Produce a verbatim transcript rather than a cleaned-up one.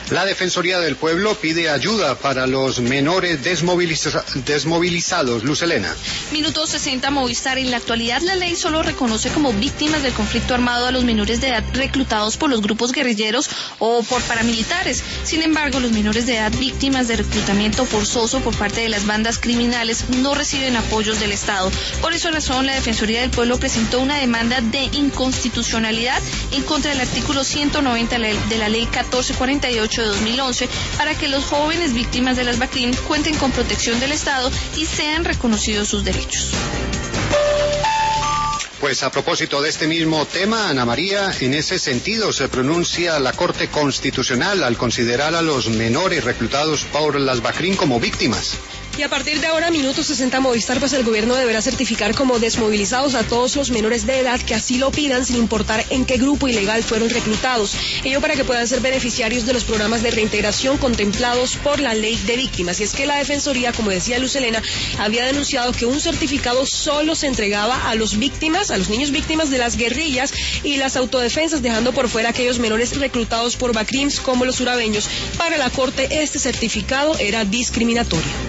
La Defensoría del Pueblo pide ayuda para los menores desmoviliza- desmovilizados. Luz Helena. Minuto sesenta Movistar. En la actualidad la ley solo reconoce como víctimas del conflicto armado a los menores de edad reclutados por los grupos guerrilleros o por paramilitares. Sin embargo, los menores de edad víctimas de reclutamiento forzoso por parte de las bandas criminales no reciben apoyos del Estado. Por esa razón, la Defensoría del Pueblo presentó una demanda de inconstitucionalidad en contra del artículo ciento noventa de la ley catorce cuarenta y ocho de dos mil once para que los jóvenes víctimas de las BACRIM cuenten con protección del Estado y sean reconocidos sus derechos. Pues a propósito de este mismo tema, Ana María, en ese sentido se pronuncia la Corte Constitucional al considerar a los menores reclutados por las BACRIM como víctimas. Y a partir de ahora, minuto sesenta Movistar, pues el gobierno deberá certificar como desmovilizados a todos los menores de edad que así lo pidan, sin importar en qué grupo ilegal fueron reclutados. Ello para que puedan ser beneficiarios de los programas de reintegración contemplados por la ley de víctimas. Y es que la Defensoría, como decía Luz Helena, había denunciado que un certificado solo se entregaba a los víctimas, a los niños víctimas de las guerrillas y las autodefensas, dejando por fuera a aquellos menores reclutados por BACRIMs como los urabeños. Para la Corte, este certificado era discriminatorio.